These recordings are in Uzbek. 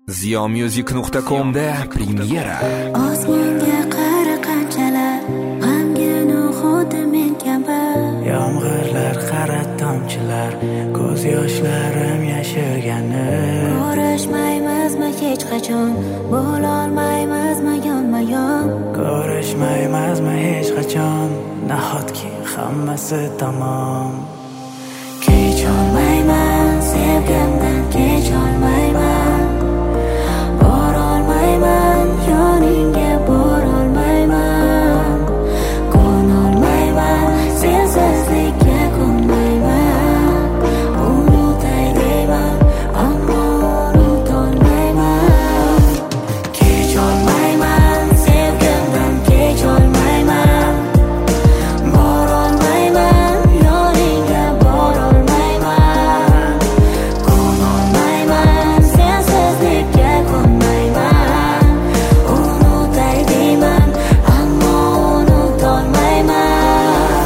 Ziyomusic.com'da premyera. Osmonga qara qanchalar, g'amgin xuddi men kabi. Yomg'irlar qara tomchilar, ko'z yoshlarim yashirgani. Ko'rishmaymizmi hech qachon, bo'lolmaymizmi yonma-yon. Ko'rishmaymizmi hech qachon, nahotki hammasi tamom. Kecholmayman, sevgimdan kecholmayman. Borolmayman, yoningga borolmayman. Ko'nolmayman, sensizlikka ko'nmayman. Unutay deyman, ammo unutolmayman. Kecholmayman, sevgimdan kecholmayman. Borolmayman, yoningga borolmayman. Ko'nolmayman, sensizlikka ko'nmayman. Unutay deyman, ammo unutolmayman.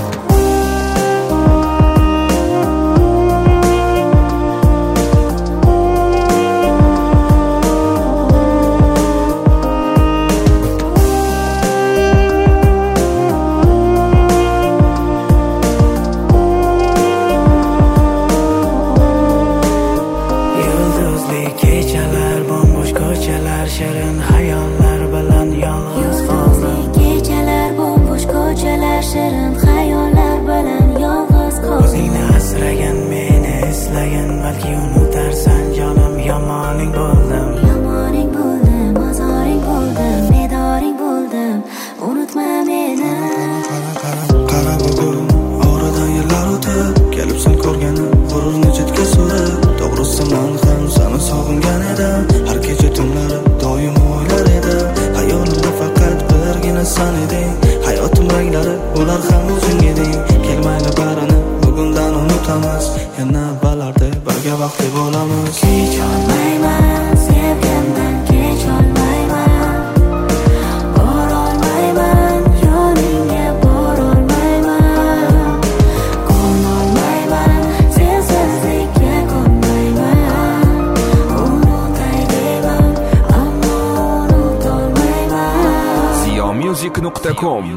Yulduzli kechalar, bombo'sh ko'chalar, shirin xayollar bilan yolg'iz qoldim. Kechalar, bo'sh ko'chalar, shirin xayollar bilan yolg'iz qoldim. O'zingni asragan, meni eslagan, balki unutarsan jonim, yomoning bo'ldim. Yomoning bo'ldim, ozoring bo'ldim, bedoring bo'ldim. Unutma meni. Qara bugun oradan yillar o'tib, kelibsan ko'rganim g'ururni chetga surib. To'g'risi men ham seni sog'ingan edim. Har kecha tunlari doim o'ylar edim. Hayolimda faqat birgina sen eding. Hayotim ranglari ular ham o'zing eding. Kelmayli barini bugundan unutamiz. Yana balarda birga vaqtli bo'lamiz. Kecholmayman, sevgimdan kecholmayman. Borolmayman, yoningga borolmayman. Ko'nolmayman, sensizlikka ko'nmayman. Unutay deyman, ammo unutolmayman. Ziyomusic.com.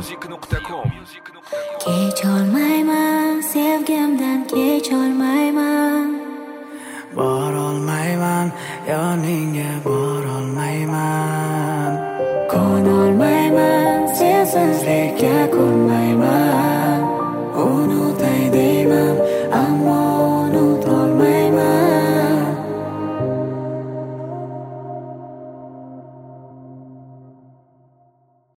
Kecholmayman, sevgimdan kecholmayman. Borolmayman, yoningga borolmayman. Ko'nolmayman, sensizlikka ko'nmayman.